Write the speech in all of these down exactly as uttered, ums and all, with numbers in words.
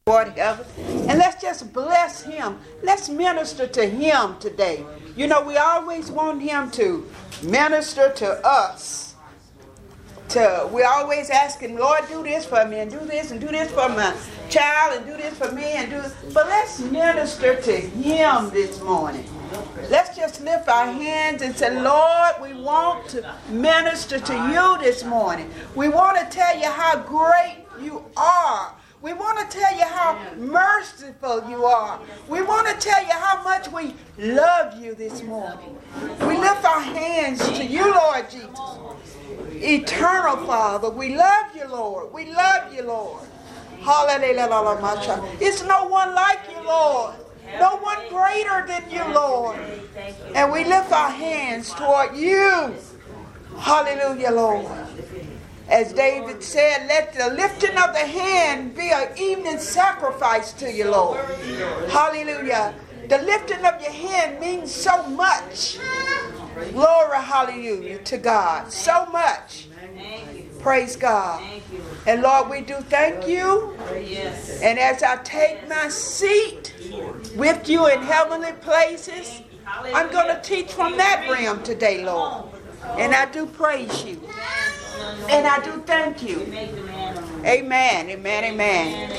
Whatever. And let's just bless him. Let's minister to him today. You know, we always want him to minister to us. To, we're always asking, Lord, do this for me, and do this, and do this for my child, and do this for me, and do this. But let's minister to him this morning. Let's just lift our hands and say, Lord, we want to minister to you this morning. We want to tell you how great you are. We want to tell you how merciful you are. We want to tell you how much we love you this morning. We lift our hands to you, Lord Jesus. Eternal Father, we love you, Lord. We love you, Lord. Hallelujah. It's no one like you, Lord. No one greater than you, Lord. And we lift our hands toward you. Hallelujah, Lord. As David said, let the lifting of the hand be an evening sacrifice to you, Lord. Hallelujah. The lifting of your hand means so much. Glory, hallelujah, to God. So much. Praise God. And Lord, we do thank you. And as I take my seat with you in heavenly places, I'm going to teach from that realm today, Lord. And I do praise you. And I do thank you. Amen, amen, amen.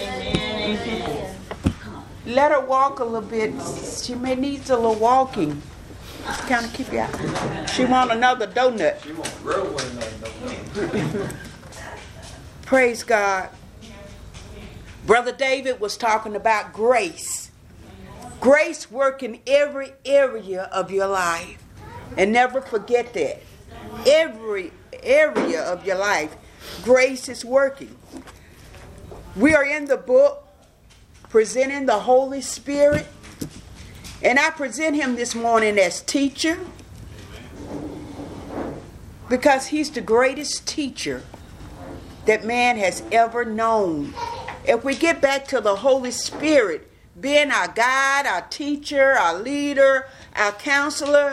Mm-hmm. Let her walk a little bit. She may need a little walking. Just kind of keep you out. She want another donut. She won't grow another donut. Praise God. Brother David was talking about grace. Grace work in every area of your life. And never forget that. Every area of your life, grace is working. We are in the book presenting the Holy Spirit, and I present him this morning as teacher because he's the greatest teacher that man has ever known. If we get back to the Holy Spirit being our guide, our teacher, our leader, our counselor,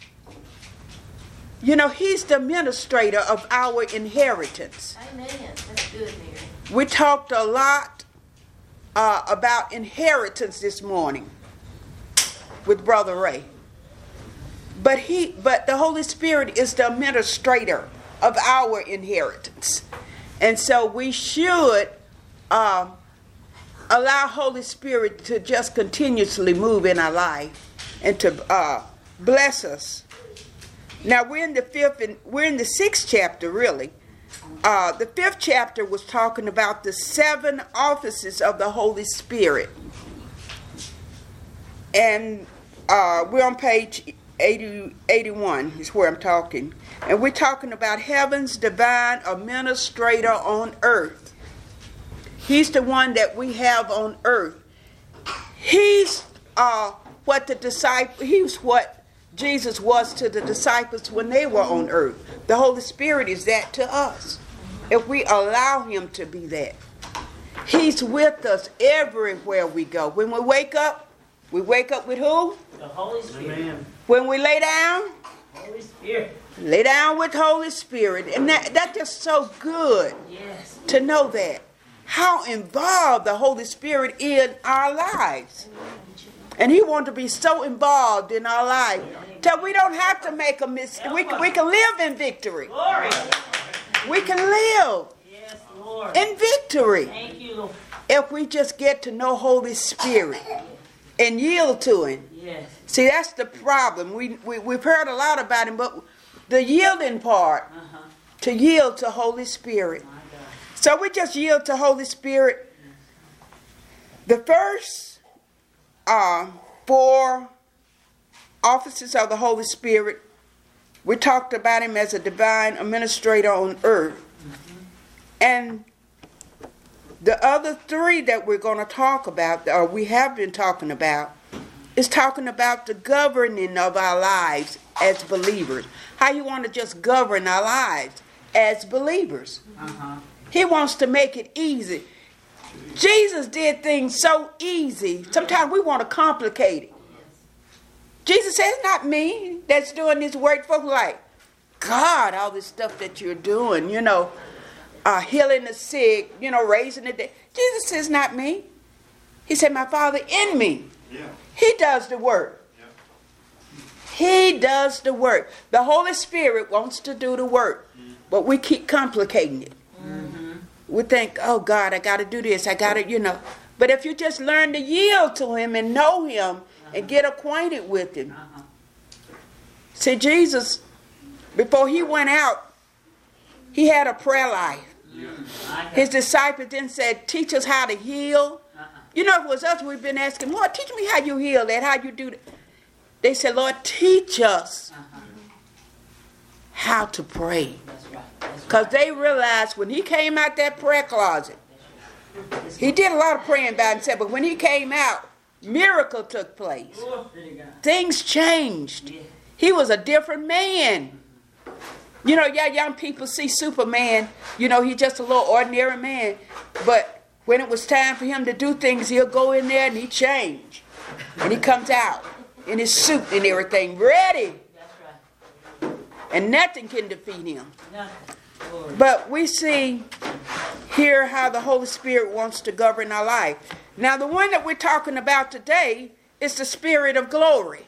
you know, he's the administrator of our inheritance. Amen. That's good, Mary. We talked a lot uh, about inheritance this morning with Brother Ray. But he, but the Holy Spirit is the administrator of our inheritance. And so we should um, allow Holy Spirit to just continuously move in our life and to uh, bless us. Now we're in the fifth and we're in the sixth chapter, really. Uh, the fifth chapter was talking about the seven offices of the Holy Spirit, and uh, we're on page eighty, eighty-one is where I'm talking, and we're talking about heaven's divine administrator on earth. He's the one that we have on earth. He's uh, what the disciple. He's what Jesus was to the disciples when they were on earth. The Holy Spirit is that to us, if we allow him to be that. He's with us everywhere we go. When we wake up, we wake up with who? The Holy Spirit. Amen. When we lay down, Holy Spirit. Lay down with Holy Spirit. And that, that's just so good. Yes. To know that. How involved the Holy Spirit in our lives. And he wants to be so involved in our life till we don't have to make a mistake. We, we can live in victory. Glory. We can live yes, Lord. in victory. Thank you, Lord. If we just get to know Holy Spirit and yield to him. Yes. See, that's the problem. We, we, we've heard a lot about him, but the yielding part, uh-huh. to yield to Holy Spirit. So we just yield to Holy Spirit. The first Uh, four offices of the Holy Spirit, we talked about him as a divine administrator on earth. Mm-hmm. And the other three that we're going to talk about, or we have been talking about, is talking about the governing of our lives as believers. How you want to just govern our lives as believers. Uh-huh. He wants to make it easy. Jesus did things so easy. Sometimes we want to complicate it. Jesus says, it's not me that's doing this work. Folks like, God, all this stuff that you're doing, you know, uh, healing the sick, you know, raising the dead. Jesus says, not me. He said, my Father in me. Yeah. He does the work. Yeah. He does the work. The Holy Spirit wants to do the work, Mm-hmm. but we keep complicating it. Mm-hmm. We think, oh God, I got to do this. I got to, you know. But if you just learn to yield to him and know him uh-huh. and get acquainted with him. Uh-huh. See, Jesus, before he went out, he had a prayer life. Yeah. His disciples then said, teach us how to heal. Uh-uh. You know, if it was us, we've been asking, Lord, teach me how you heal that, how you do that. They said, Lord, teach us uh-huh. how to pray. Because right. they realized when he came out that prayer closet, he did a lot of praying by himself, but when he came out, miracle took place. Things changed. He was a different man. You know, yeah, young people see Superman, you know, he's just a little ordinary man. But when it was time for him to do things, he'll go in there and he change. And he comes out in his suit and everything, ready. And nothing can defeat him. But we see here how the Holy Spirit wants to govern our life. Now, the one that we're talking about today is the Spirit of glory.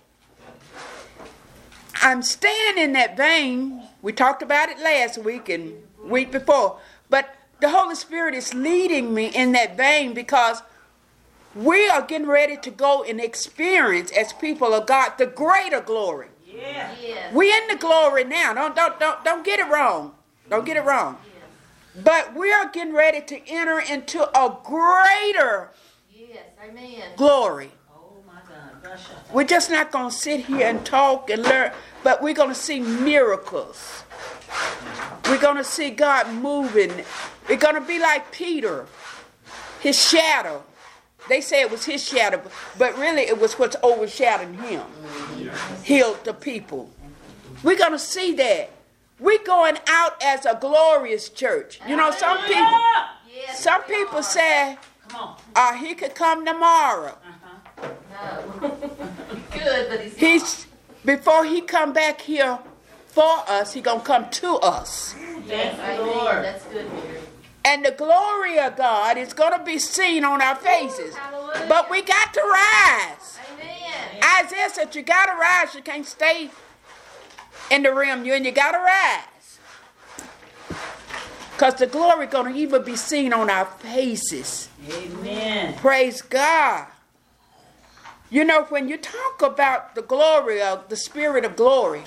I'm staying in that vein. We talked about it last week and week before. But the Holy Spirit is leading me in that vein because we are getting ready to go and experience, as people of God, the greater glory. Yeah. Yes. We in the glory now. Don't don't don't don't get it wrong. Don't get it wrong. Yes. But we are getting ready to enter into a greater Yes. Amen. glory. Oh my God. Gosh. We're just not going to sit here and talk and learn, but we're going to see miracles. We're going to see God moving. We're going to be like Peter, his shadow. They say it was his shadow, but really it was what's overshadowing him. Healed the people. We're going to see that. We're going out as a glorious church. You know, some people, Yes, some we people are. say, Come on. uh, he could come tomorrow. Uh-huh. No. Good, but he's, He's before he come back here for us, he gonna come to us. Thank Amen. you, Lord. That's good, Mary. And the glory of God is gonna be seen on our faces. Hallelujah. But we got to rise. Amen. Isaiah said you gotta rise. You can't stay in the realm you and you gotta rise. Because the glory gonna even be seen on our faces. Amen. Praise God. You know, when you talk about the glory of the Spirit of glory,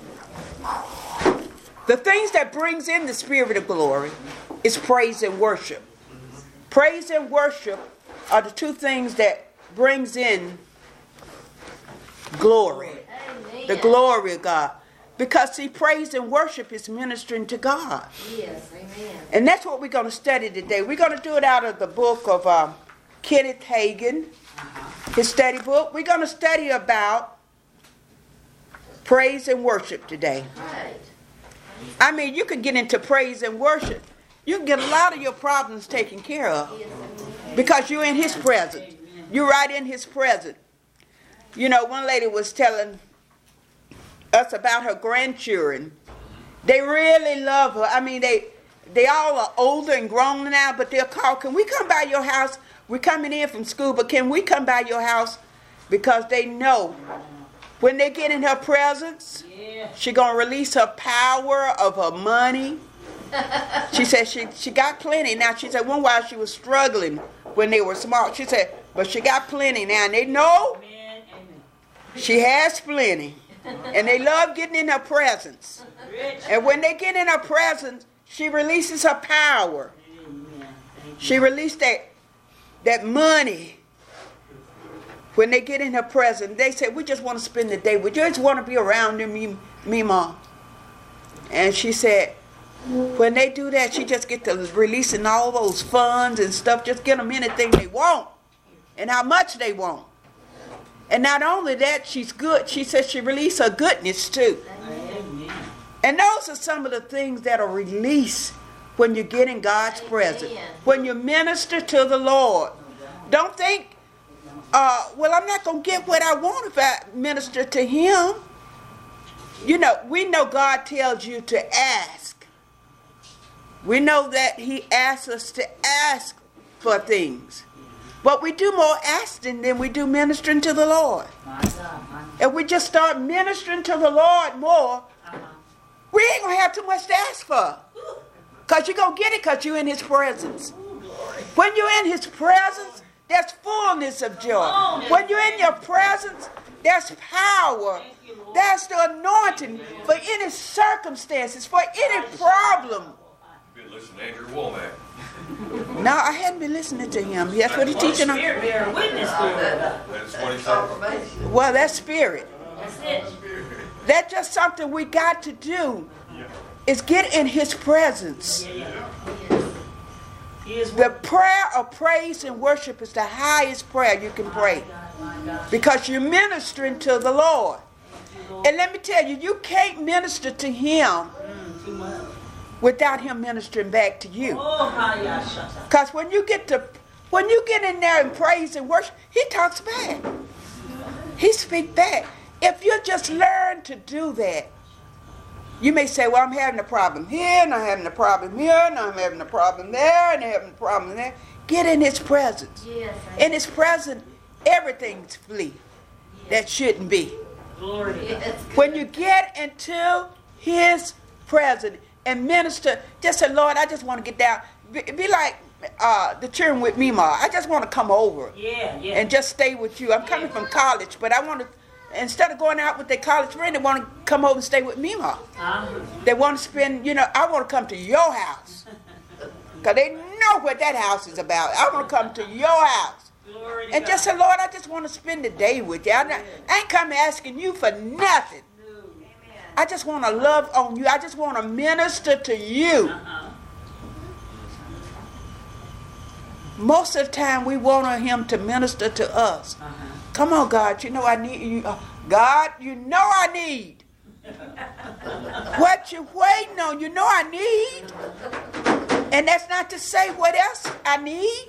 the things that brings in the Spirit of glory is praise and worship. Praise and worship are the two things that brings in glory. Amen. The glory of God. Because see, praise and worship is ministering to God. Yes, amen. And that's what we're going to study today. We're going to do it out of the book of um, Kenneth Hagin, his study book. We're going to study about praise and worship today. Right. I mean, you could get into praise and worship. You can get a lot of your problems taken care of Yes, amen. because you're in his presence. You're right in his presence. You know, one lady was telling us about her grandchildren. They really love her. I mean, they they all are older and grown now, but they'll call, can we come by your house? We're coming in from school, but can we come by your house? Because they know when they get in her presence, Yeah. she's going to release her power of her money. She said she, she got plenty. Now, she said one while she was struggling when they were small. She said, but she got plenty now. And they know Amen. Amen. she has plenty. And they love getting in her presence. Rich. And when they get in her presence, she releases her power. Amen. Thank She released that, that money. When they get in her presence, they say, we just want to spend the day. We just want to be around them, me, me, Mom. And she said, when they do that, she just get to releasing all those funds and stuff. Just get them anything they want and how much they want. And not only that, she's good. She says she released her goodness too. you. Amen. And those are some of the things that are released when you get in God's Amen. presence. When you minister to the Lord. Don't think, uh, well, I'm not going to get what I want if I minister to him. You know, we know God tells you to ask. We know that he asks us to ask for things. But we do more asking than we do ministering to the Lord. My God, my God. If we just start ministering to the Lord more, Uh-huh. we ain't going to have too much to ask for. Because you're going to get it because you're in his presence. When you're in his presence, there's fullness of joy. When you're in your presence, there's power. There's the anointing for any circumstances, for any problem. You've been listening to Andrew Womack. No, I hadn't been listening to him. That's what he's teaching on. Spirit bear witness to it. That's what he said. Well, that's spirit. That's it. That's just something we got to do. Is get in his presence. Yeah, yeah. He is The prayer of praise and worship is the highest prayer you can pray. my God. Because you're ministering to the Lord. And let me tell you, you can't minister to him Mm, too much. without him ministering back to you. Oh, hi, yeah, shut up. Because when you get to when you get in there and praise and worship, he talks back. He speaks back. If you just learn to do that, you may say, well, I'm having a problem here, and I'm having a problem here, and I'm having a problem there, and I'm having a problem there. Get in his presence. Yes. In his presence, everything's flee that shouldn't be. Glory to God. Yes. When you get into his presence and minister, just say, Lord, I just want to get down. Be, be like uh, the children with Mima. I just want to come over Yeah, yeah. and just stay with you. I'm coming from college, but I want to, instead of going out with their college friend, they want to come over and stay with Mima. Uh-huh. They want to spend, you know, I want to come to your house. Because they know what that house is about. I want to come to your house. Glory to And God. just say, Lord, I just want to spend the day with you. I, not, I ain't come asking you for nothing. I just want to love on you. I just want to minister to you. Uh-huh. Most of the time, we want him to minister to us. Uh-huh. Come on, God. You know I need you. Uh, God, you know I need. What you waiting on, you know I need. And that's not to say what else I need.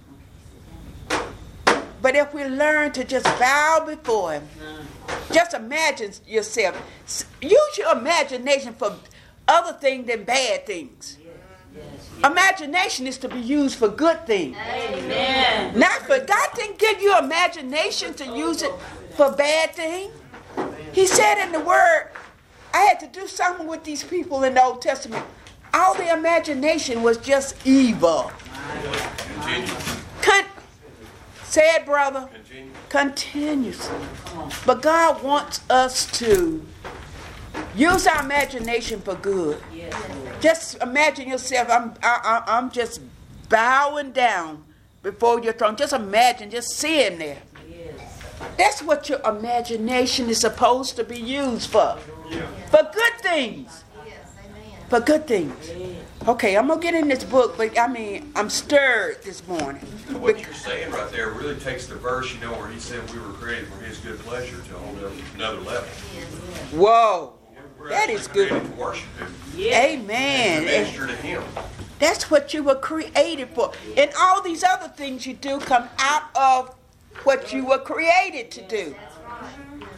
But if we learn to just bow before him, just imagine yourself. S- Use your imagination for other things than bad things. Imagination is to be used for good things. Amen. Not for God didn't give you imagination to use it for bad things. He said in the word, I had to do something with these people in the Old Testament. All the imagination was just evil. Continue. Con- say it, brother. Continue. Continuously. But God wants us to use our imagination for good. Yes, Lord. Just imagine yourself, I'm, I, I, I'm just bowing down before your throne. Just imagine, just sitting there. Yes. That's what your imagination is supposed to be used for. Yeah. For good things. Yes. Amen. For good things. Okay, I'm going to get in this book, but I mean, I'm stirred this morning. So what you're saying right there really takes the verse, you know, where he said we were created for his good pleasure to a whole nother- another level. Whoa. We're That actually is good. created to worship him, Yeah. to Amen. minister to him. That's what you were created for. And all these other things you do come out of what you were created to do. That's right.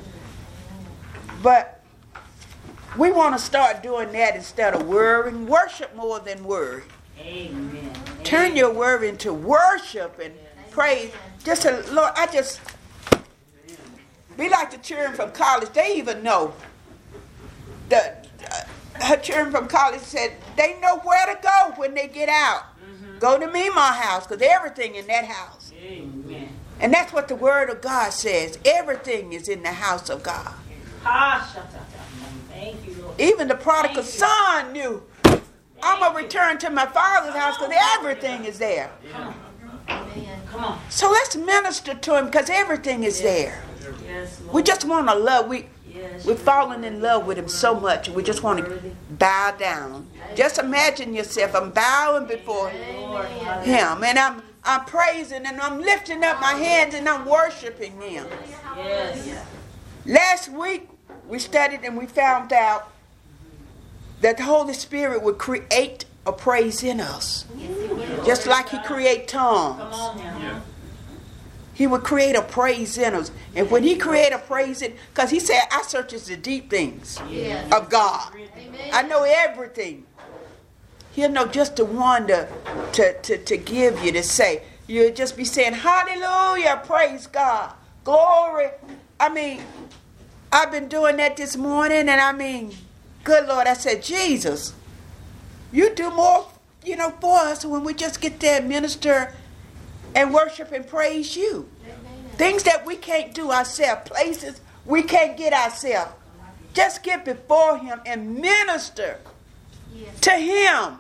But we want to start doing that instead of worrying. Worship more than worry. Amen. Turn your worry into worship and praise. Just a, Lord, I just be like the children from college. They even know. The uh, her children from college said they know where to go when they get out. Go to me, my house, because everything in that house. Amen. And that's what the word of God says. Everything is in the house of God. Ha, shut up. Thank you, Lord. Even the prodigal Thank you. son knew, I'm going to return to my father's house because everything is there. Amen. Come on. So let's minister to him because everything is there. Yes, Lord. We just want to love. We, Yes. we're falling in love with him so much. We just want to bow down. Just imagine yourself. I'm bowing before Lord, him. And I'm, I'm praising and I'm lifting up my hands and I'm worshiping him. Yes. Last week we studied and we found out that the Holy Spirit would create a praise in us. Just like he create tongues. Come on now. Yeah. He would create a praise in us. And when he create a praise in, because he said, I searches the deep things Yes. of God. Amen. I know everything. He'll know just the one to, to, to, to give you, to say. you'll just be saying, hallelujah, praise God, glory. I mean, I've been doing that this morning, and I mean, good Lord, I said, Jesus, you do more, you know, for us when we just get there and minister and worship and praise you. Things that we can't do ourselves, places we can't get ourselves. Just get before him and minister Yes. to him.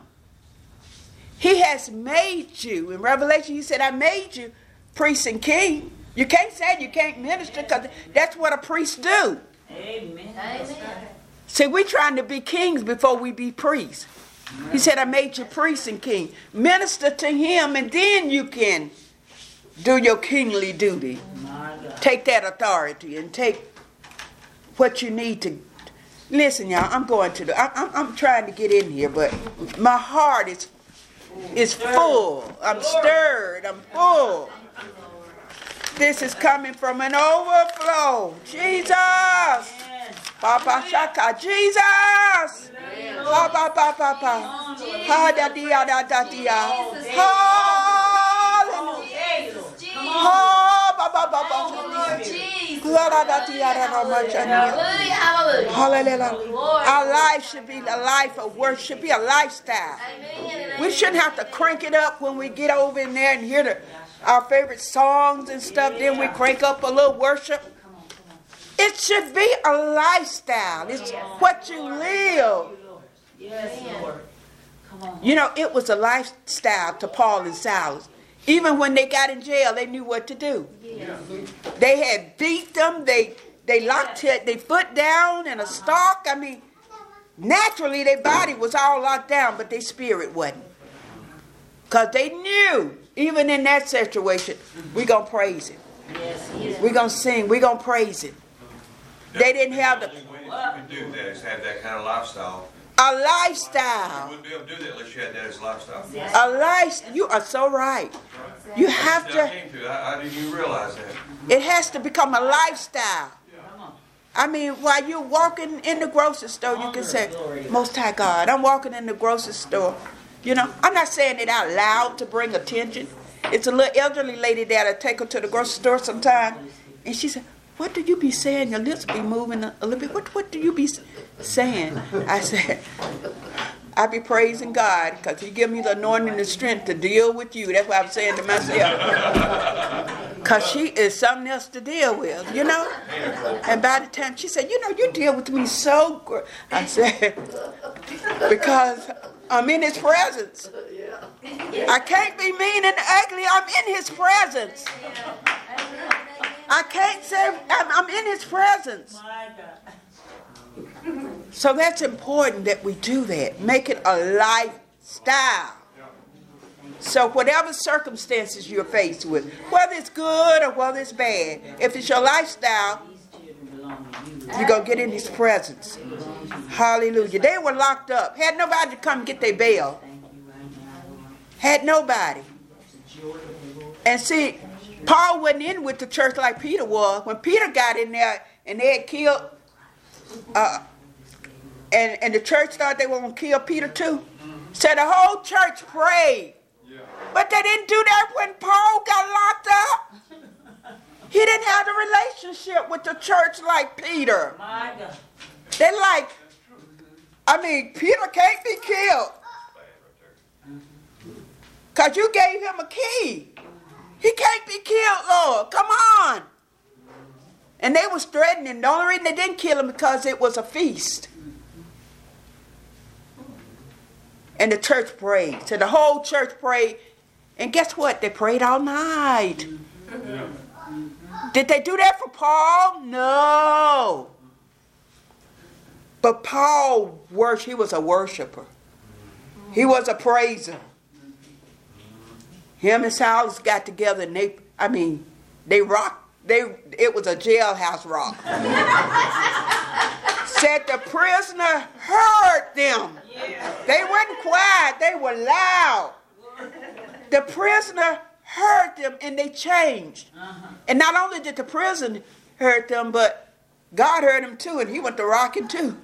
He has made you. In Revelation, he said, I made you priest and king. You can't say you can't minister because that's what a priest do. Amen. Amen. See, we're trying to be kings before we be priests. He said, I made you priest and king. Minister to him, and then you can do your kingly duty. My God. Take that authority and take what you need to. Listen, y'all, I'm going to the, I, I'm, I'm trying to get in here, but my heart is is full. I'm stirred. I'm full. This is coming from an overflow. Jesus. Papa Shaka. Jesus. Papa Papa Papa. Ha da dia da da dia. Hallelujah. Ha ba ba ba ba. Jesus. Glory da dia da da ma cha nia. Hallelujah. Hallelujah. Hallelujah. Our life should be the life of worship, should be a lifestyle. Amen. We shouldn't have to crank it up when we get over in there and hear the, our favorite songs and stuff. Then we crank up a little worship. It should be a lifestyle. It's what you live. Yes, Lord. Come on. You know, it was a lifestyle to Paul and Silas. Even when they got in jail, they knew what to do. They had beat them. They they locked their foot down in a stock. I mean, naturally their body was all locked down, but their spirit wasn't. Because they knew, even in that situation, we're going to praise him. Yes, yes. We're going to sing. We're going to praise him. They didn't have the... The only way that you can do that is have that kind of lifestyle. A You lifestyle. wouldn't be able to do that unless you had that as a lifestyle. A life. You are so right. You have I to... came to. I, I didn't even realize that. It has to become a lifestyle. I mean, while you're walking in the grocery store, you can say, Most High God, I'm walking in the grocery store. You know, I'm not saying it out loud to bring attention. It's a little elderly lady there that take her to the grocery store sometime. And she said, what do you be saying? Your lips be moving a, a little bit. What, what do you be saying? I said, I be praising God because he give me the anointing and the strength to deal with you. That's what I'm saying to myself. Because she is something else to deal with, you know. And by the time she said, you know, you deal with me so good. I said, because I'm in his presence. I can't be mean and ugly. I'm in his presence. I can't say I'm, I'm in his presence. My God. So that's important that we do that. Make it a lifestyle. So whatever circumstances you're faced with, whether it's good or whether it's bad, if it's your lifestyle, you're going to get in his presence. Hallelujah. They were locked up. Had nobody to come get their bail. Had nobody. And see, Paul wasn't in with the church like Peter was. When Peter got in there and they had killed, uh, and, and the church thought they were going to kill Peter too. So the whole church prayed. But they didn't do that when Paul got locked up. He didn't have the relationship with the church like Peter. My God. They like, I mean, Peter can't be killed. Because you gave him a key. He can't be killed, Lord. Come on. And they was threatening. The only reason they didn't kill him because it was a feast. And the church prayed. So the whole church prayed. And guess what? They prayed all night. Yeah. Did they do that for Paul? No. But Paul, he was a worshiper. He was a praiser. Him and Silas got together and they, I mean, they rocked. They, it was a jailhouse rock. Said the prisoner heard them. Yeah. They weren't quiet. They were loud. The prisoner heard them and they changed. Uh-huh. And not only did the prison heard them, but God heard them too, and he went to rocking too.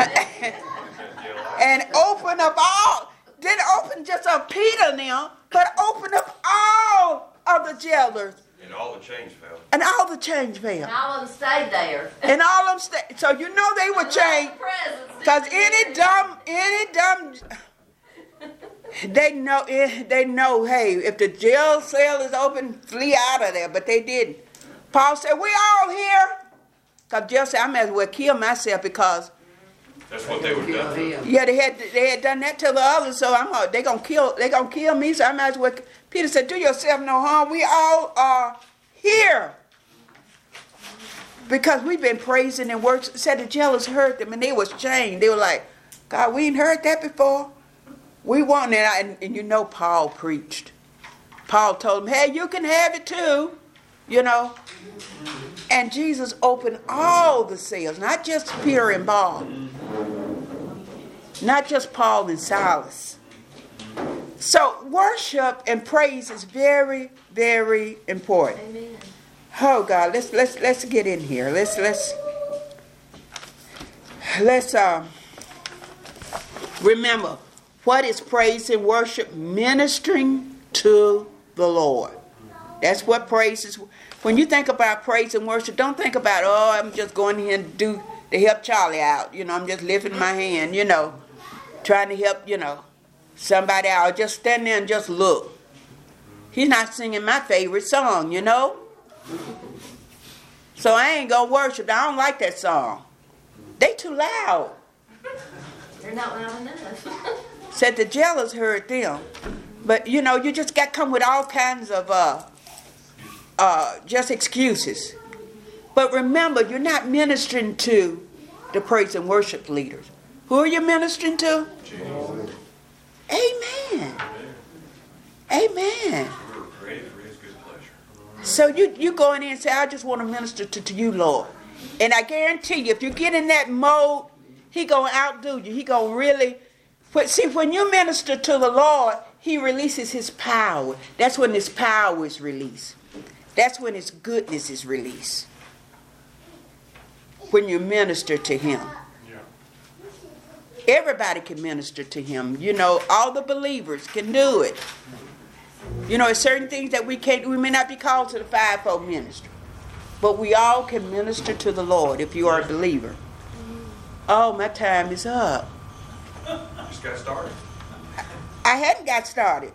And opened up all, didn't open just up Peter now, but opened up all jailers, And all the change fell. and all the change And fell. all of them stayed there. And all of them stayed. So you know they were changed. Because any dumb, any dumb, they know, eh, they know, hey, if the jail cell is open, flee out of there. But they didn't. Paul said, we all here. Because jail said, I might as well kill myself because, That's what they would have done. yeah, they had they had done that to the others. So I'm uh, they gonna kill they gonna kill me. So I might as well. Peter said, do yourself no harm. We all are here. Because we've been praising and worshiping. Said the jailers heard them and they was chained. They were like, God, we ain't heard that before. We want it. And, and you know Paul preached. Paul told them, hey, you can have it too. You know. And Jesus opened all the cells. Not just Peter and Paul. Not just Paul and Silas. So worship and praise is very, very important. Amen. Oh God, let's let's let's get in here. Let's let's let's um remember what is praise and worship? Ministering to the Lord. That's what praise is. When you think about praise and worship, don't think about, oh, I'm just going here and do to help Charlie out. You know, I'm just lifting my hand, you know, trying to help, you know, somebody out. Just stand there and just look. He's not singing my favorite song, you know. So I ain't gonna worship. I don't like that song. They too loud. They're not loud enough. Said the jailers heard them. But you know, you just got to come with all kinds of uh, uh, just excuses. But remember, you're not ministering to the praise and worship leaders. Who are you ministering to? Jesus. Amen. Amen. We were created for his good pleasure. So you, you go in there and say, I just want to minister to, to you, Lord. And I guarantee you, if you get in that mode, he going to outdo you. He going to really... But see, when you minister to the Lord, he releases his power. That's when his power is released. That's when his goodness is released. When you minister to him. Everybody can minister to him. You know, all the believers can do it. You know, there's certain things that we can't, we may not be called to the fivefold ministry. But we all can minister to the Lord if you are a believer. Oh, my time is up. Just got started. I hadn't got started.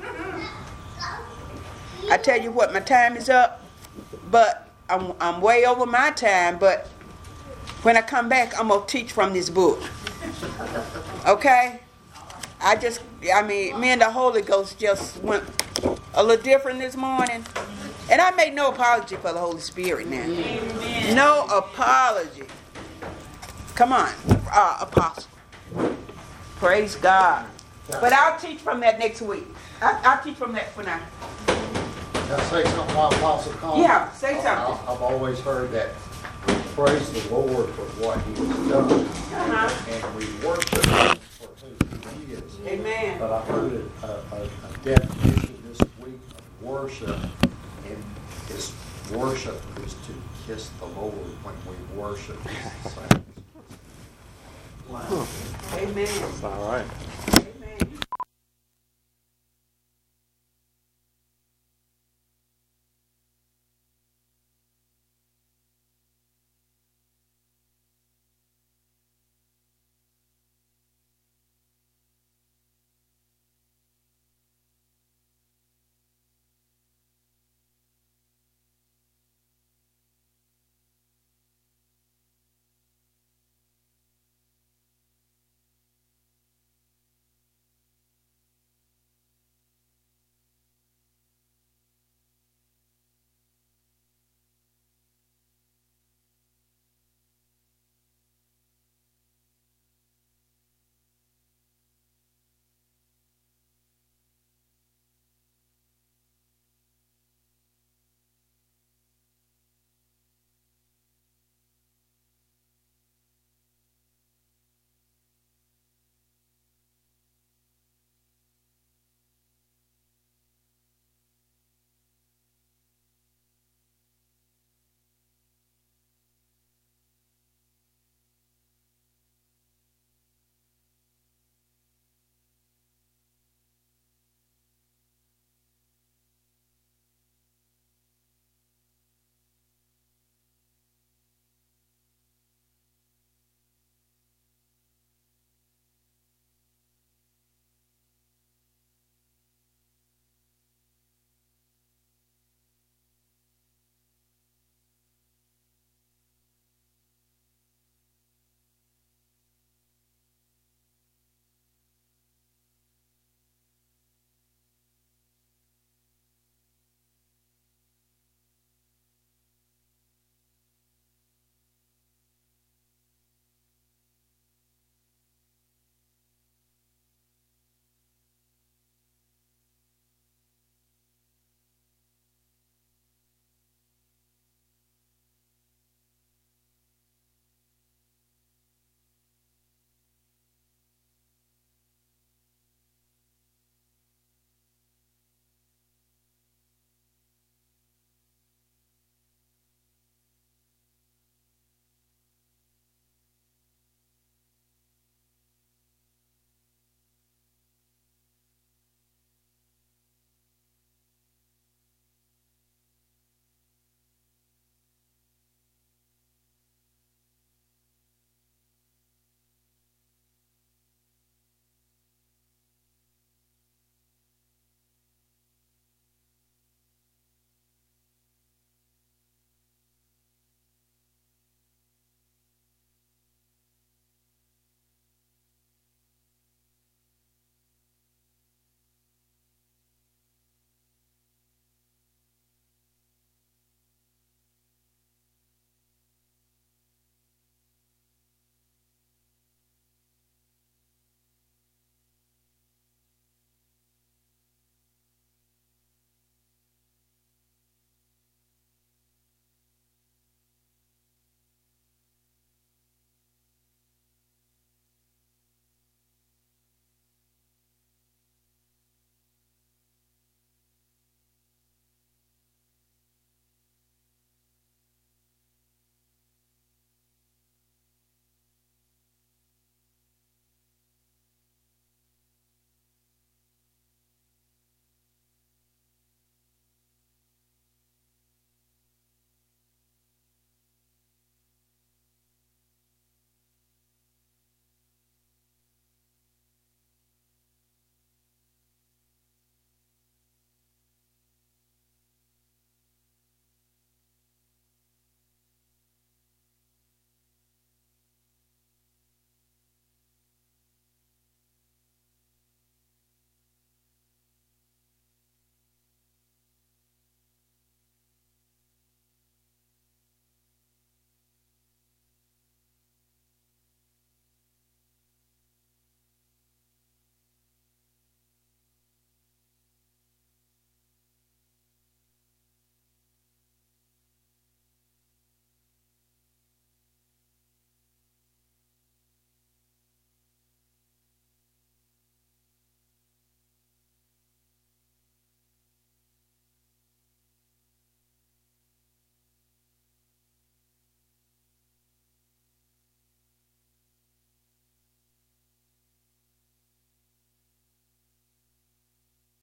I tell you what, my time is up. But I'm, I'm way over my time. But when I come back, I'm going to teach from this book. Okay? I just, I mean, me and the Holy Ghost just went a little different this morning. And I make no apology for the Holy Spirit now. Amen. No apology. Come on, uh, Apostle. Praise God. But I'll teach from that next week. I, I'll teach from that for now. Can I say something while Apostle comes? Yeah, say something. I- I've always heard that praise the Lord for what he has done. Uh-huh. And we worship him for who he is. Amen. But I heard a, a, a definition this week of worship, and his worship is to kiss the Lord when we worship his saints. Amen. All right.